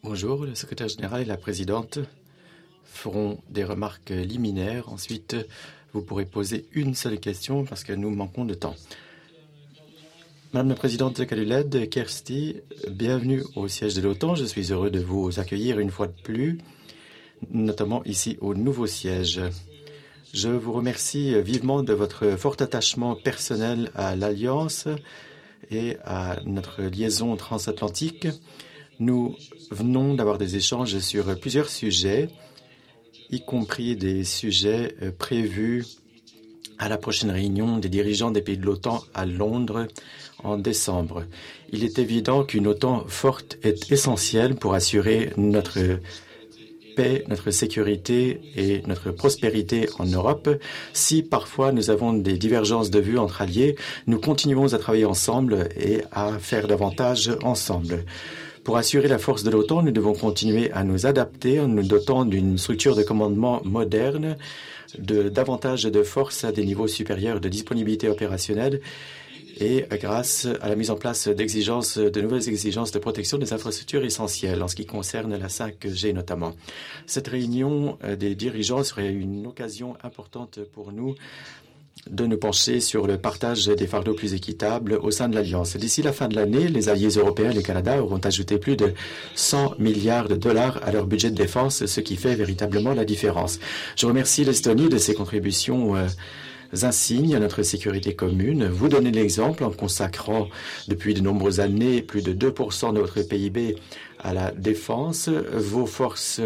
Bonjour, le secrétaire général et la présidente feront des remarques liminaires. Ensuite, vous pourrez poser une seule question parce que nous manquons de temps. Madame la présidente Kaluled, Kersti, bienvenue au siège de l'OTAN. Je suis heureux de vous accueillir une fois de plus, notamment ici au nouveau siège. Je vous remercie vivement de votre fort attachement personnel à l'Alliance et à notre liaison transatlantique. Nous venons d'avoir des échanges sur plusieurs sujets, y compris des sujets prévus à la prochaine réunion des dirigeants des pays de l'OTAN à Londres en décembre. Il est évident qu'une OTAN forte est essentielle pour assurer notre paix, notre sécurité et notre prospérité en Europe. Si parfois nous avons des divergences de vues entre alliés, nous continuons à travailler ensemble et à faire davantage ensemble. Pour assurer la force de l'OTAN, nous devons continuer à nous adapter en nous dotant d'une structure de commandement moderne, de davantage de force à des niveaux supérieurs de disponibilité opérationnelle et grâce à la mise en place de nouvelles exigences de protection des infrastructures essentielles en ce qui concerne la 5G notamment. Cette réunion des dirigeants serait une occasion importante pour nous de nous pencher sur le partage des fardeaux plus équitables au sein de l'Alliance. D'ici la fin de l'année, les alliés européens et le Canada auront ajouté plus de 100 milliards de dollars à leur budget de défense, ce qui fait véritablement la différence. Je remercie l'Estonie de ses contributions insignes à notre sécurité commune. Vous donnez l'exemple en consacrant depuis de nombreuses années plus de 2% de votre PIB à la défense. Vos forces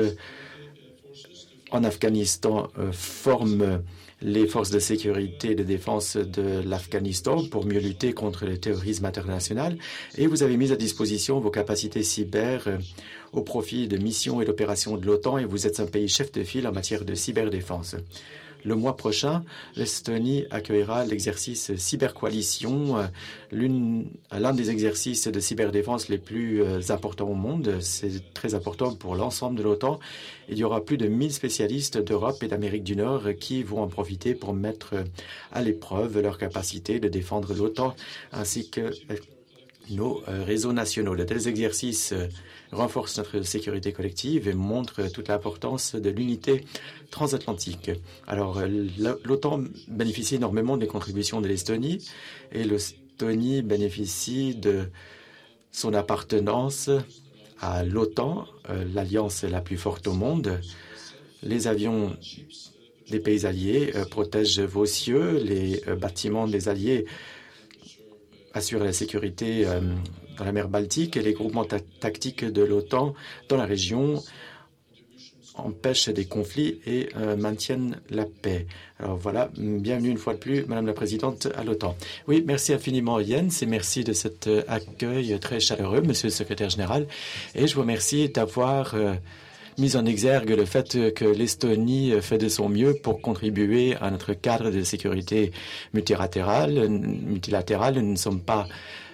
en Afghanistan forment les forces de sécurité et de défense de l'Afghanistan pour mieux lutter contre le terrorisme international et vous avez mis à disposition vos capacités cyber au profit de missions et d'opérations de l'OTAN et vous êtes un pays chef de file en matière de cyberdéfense. Le mois prochain, l'Estonie accueillera l'exercice Cybercoalition, l'un des exercices de cyberdéfense les plus importants au monde. C'est très important pour l'ensemble de l'OTAN. Il y aura plus de 1000 spécialistes d'Europe et d'Amérique du Nord qui vont en profiter pour mettre à l'épreuve leur capacité de défendre l'OTAN ainsi que nos réseaux nationaux. De tels exercices renforcent notre sécurité collective et montrent toute l'importance de l'unité transatlantique. Alors, l'OTAN bénéficie énormément des contributions de l'Estonie et l'Estonie bénéficie de son appartenance à l'OTAN, l'alliance la plus forte au monde. Les avions des pays alliés protègent vos cieux, les bâtiments des alliés assurent la sécurité dans la mer Baltique et les groupements tactiques de l'OTAN dans la région empêchent des conflits et maintiennent la paix. Alors voilà, bienvenue une fois de plus, Madame la Présidente, à l'OTAN. Oui, merci infiniment Jens et merci de cet accueil très chaleureux, Monsieur le Secrétaire Général. Et je vous remercie d'avoir mis en exergue le fait que l'Estonie fait de son mieux pour contribuer à notre cadre de sécurité multilatéral. Nous ne sommes pas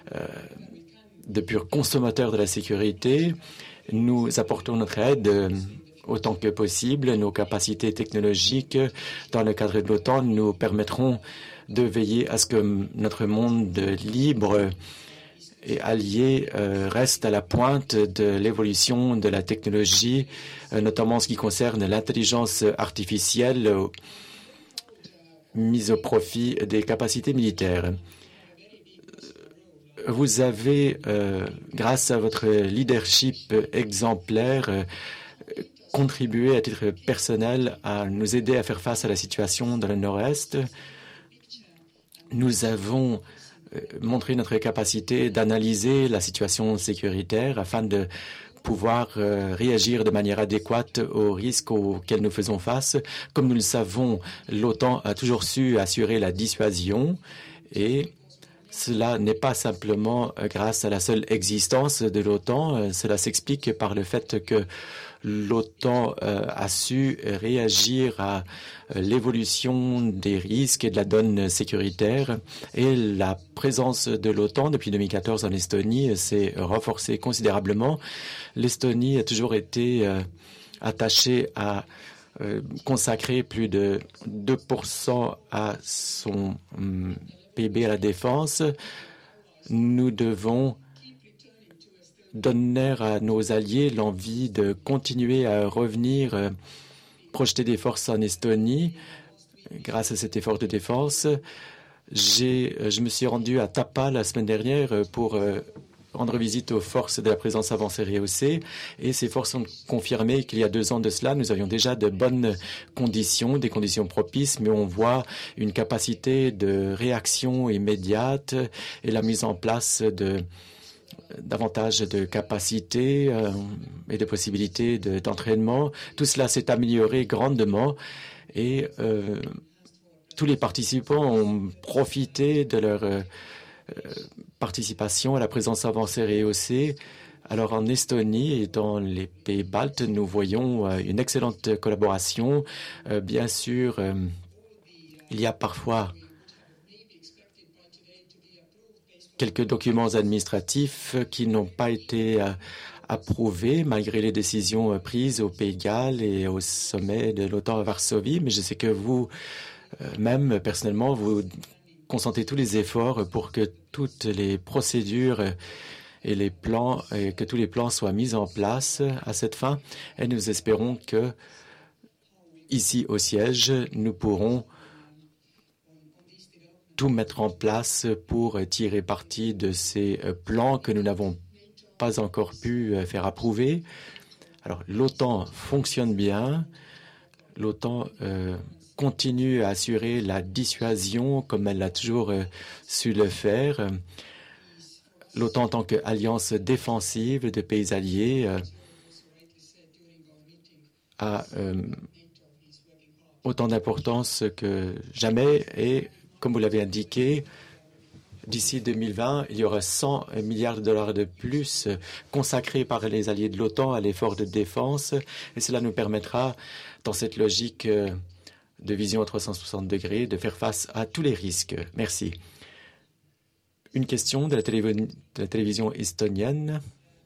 de purs consommateurs de la sécurité. Nous apportons notre aide autant que possible. Nos capacités technologiques dans le cadre de l'OTAN nous permettront de veiller à ce que notre monde libre et alliés restent à la pointe de l'évolution de la technologie, notamment en ce qui concerne l'intelligence artificielle mise au profit des capacités militaires. Vous avez, grâce à votre leadership exemplaire, contribué à titre personnel à nous aider à faire face à la situation dans le Nord-Est. Nous avons montrer notre capacité d'analyser la situation sécuritaire afin de pouvoir réagir de manière adéquate aux risques auxquels nous faisons face. Comme nous le savons, l'OTAN a toujours su assurer la dissuasion et cela n'est pas simplement grâce à la seule existence de l'OTAN. Cela s'explique par le fait que l'OTAN a su réagir à l'évolution des risques et de la donne sécuritaire et la présence de l'OTAN depuis 2014 en Estonie s'est renforcée considérablement. L'Estonie a toujours été attachée à consacrer plus de 2% à son PIB à la défense. Nous devons donner à nos alliés l'envie de continuer à revenir projeter des forces en Estonie grâce à cet effort de défense. Je me suis rendu à Tapa la semaine dernière pour rendre visite aux forces de la présence avancée REOC et ces forces ont confirmé qu'il y a 2 ans de cela, nous avions déjà de bonnes conditions, des conditions propices, mais on voit une capacité de réaction immédiate et la mise en place de davantage de capacités et de possibilités d'entraînement. Tout cela s'est amélioré grandement et tous les participants ont profité de leur participation à la présence avancée REOC. Alors en Estonie et dans les pays baltes, nous voyons une excellente collaboration. Bien sûr, il y a parfois quelques documents administratifs qui n'ont pas été approuvés malgré les décisions prises au Pays de Galles et au sommet de l'OTAN à Varsovie. Mais je sais que vous, même personnellement, vous consentez tous les efforts pour que toutes les procédures et les plans, et que tous les plans soient mis en place à cette fin. Et nous espérons que ici au siège, nous pourrons tout mettre en place pour tirer parti de ces plans que nous n'avons pas encore pu faire approuver. Alors, l'OTAN fonctionne bien. L'OTAN continue à assurer la dissuasion comme elle a toujours su le faire. L'OTAN en tant qu'alliance défensive de pays alliés a autant d'importance que jamais et comme vous l'avez indiqué, d'ici 2020, il y aura 100 milliards de dollars de plus consacrés par les alliés de l'OTAN à l'effort de défense. Et cela nous permettra, dans cette logique de vision à 360 degrés, de faire face à tous les risques. Merci. Une question de la télévision estonienne.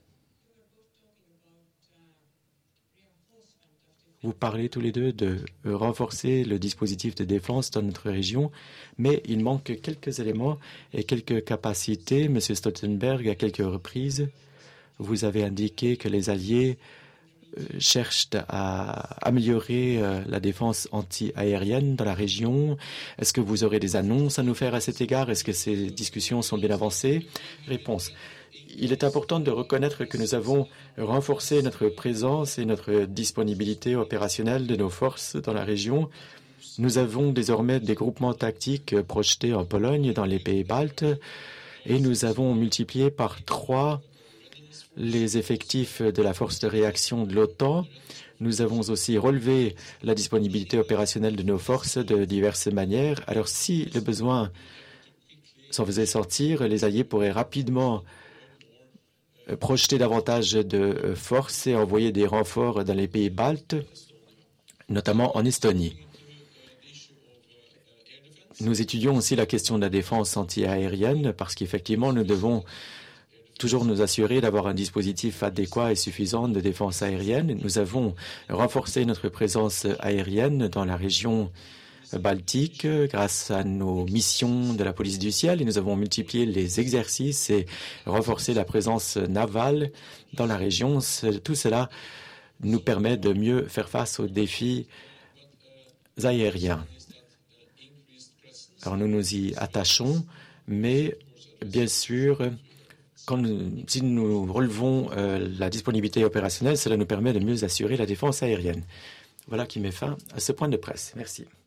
Vous parlez tous les deux de renforcer le dispositif de défense dans notre région, mais il manque quelques éléments et quelques capacités. Monsieur Stoltenberg, à quelques reprises, vous avez indiqué que les Alliés cherchent à améliorer la défense anti-aérienne dans la région. Est-ce que vous aurez des annonces à nous faire à cet égard? Est-ce que ces discussions sont bien avancées? Réponse. Il est important de reconnaître que nous avons renforcé notre présence et notre disponibilité opérationnelle de nos forces dans la région. Nous avons désormais des groupements tactiques projetés en Pologne, dans les pays baltes, et nous avons multiplié par 3 les effectifs de la force de réaction de l'OTAN. Nous avons aussi relevé la disponibilité opérationnelle de nos forces de diverses manières. Alors, si le besoin s'en faisait sortir, les alliés pourraient rapidement projeter davantage de forces et envoyer des renforts dans les pays baltes, notamment en Estonie. Nous étudions aussi la question de la défense anti-aérienne parce qu'effectivement, nous devons toujours nous assurer d'avoir un dispositif adéquat et suffisant de défense aérienne. Nous avons renforcé notre présence aérienne dans la région baltique grâce à nos missions de la police du ciel et nous avons multiplié les exercices et renforcé la présence navale dans la région. Tout cela nous permet de mieux faire face aux défis aériens. Alors nous nous y attachons, mais bien sûr, si nous relevons la disponibilité opérationnelle, cela nous permet de mieux assurer la défense aérienne. Voilà qui met fin à ce point de presse. Merci.